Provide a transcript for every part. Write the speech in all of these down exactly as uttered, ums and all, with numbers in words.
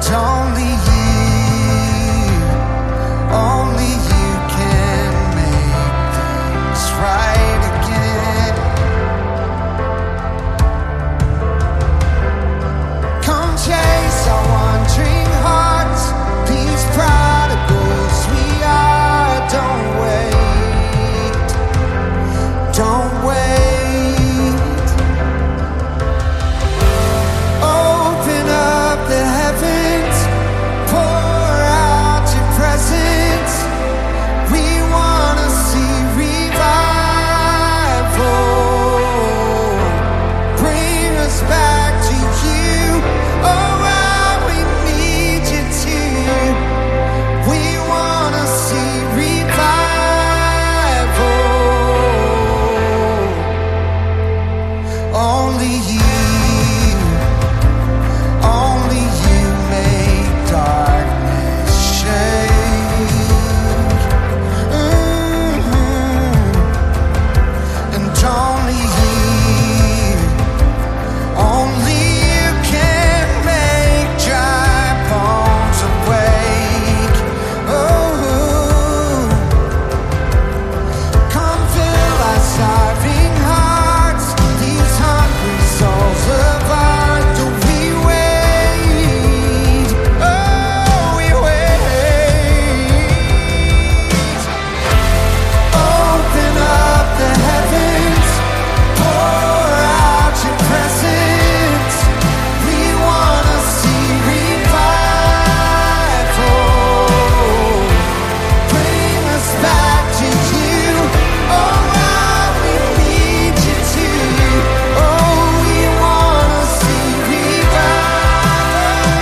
only you, only you can make things right again. Come chase our wandering hearts, these prodigals we are. Don't wait, don't wait. Open up the heavens, pour out your presence. We wanna see revival. Bring us back to you. Oh, how we need you to. We wanna see revival. Only you, only you make darkness shake. Mhm. And only you, only you can make dry bones awake. Oh, come fill our starving hearts, these hungry souls of ours. Do we wait? Oh, we wait. Open up the heavens, pour out your presence. We wanna see revival. Bring us back to you. Oh, how we need you to. Oh, we wanna see revival.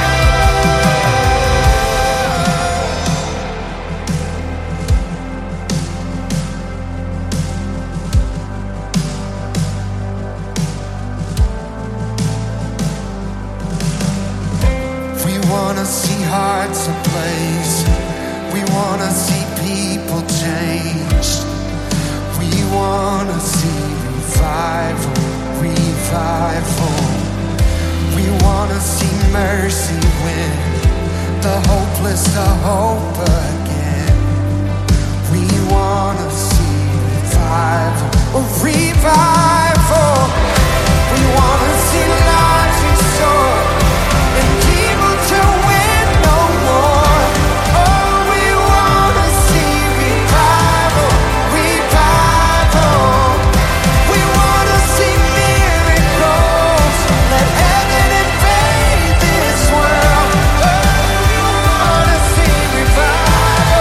We wanna see hearts ablaze. We wanna see people changed. We wanna see revival, revival. We wanna see mercy win, the hopeless to hope again. We wanna see revival, a revival. We wanna see lives restored and people to win no more. Oh, we wanna see revival, revival. We wanna see miracles. Let heaven invade this world. Oh, we wanna see revival.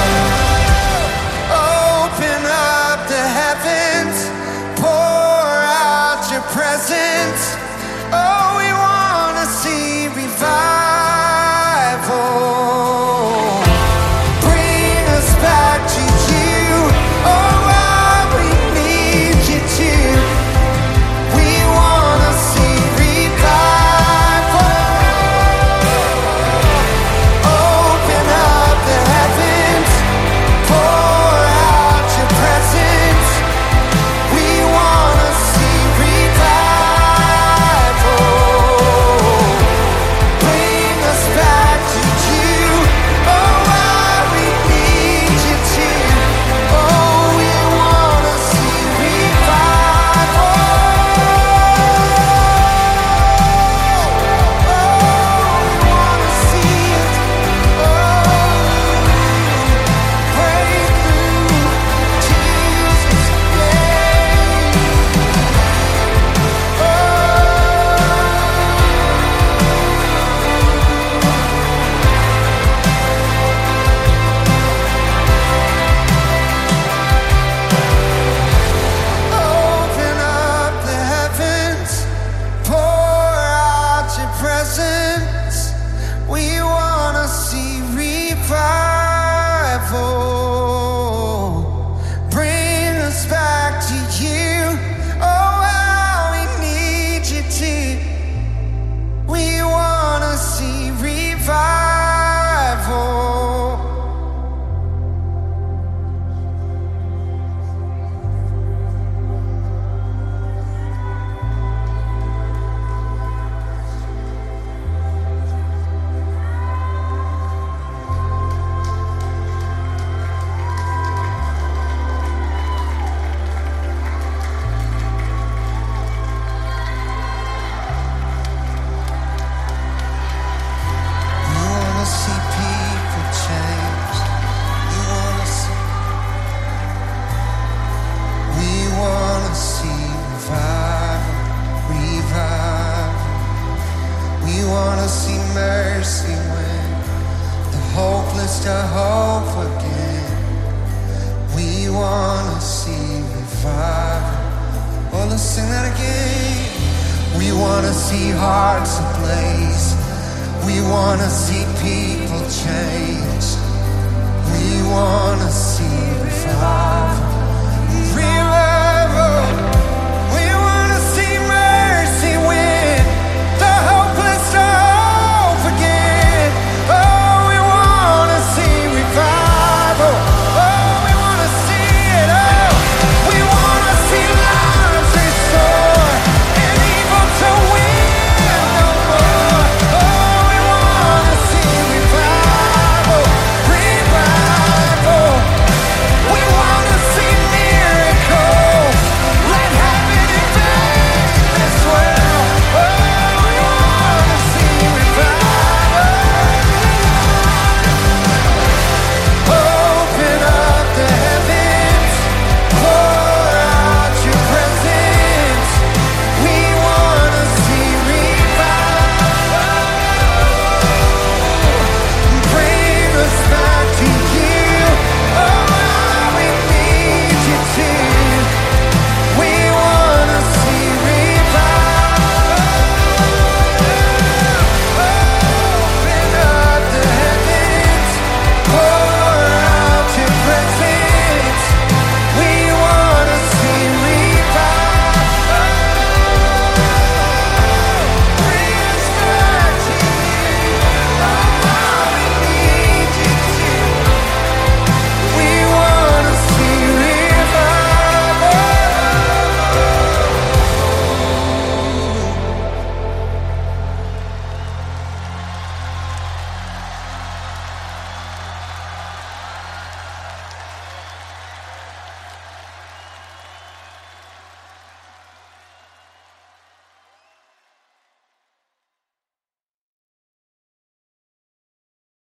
Oh, open up the heavens, pour wanna see mercy win, the hopeless to hope again. We wanna see revival. Oh, let's sing that again. We wanna see hearts ablaze. We wanna see people change. We wanna see revival.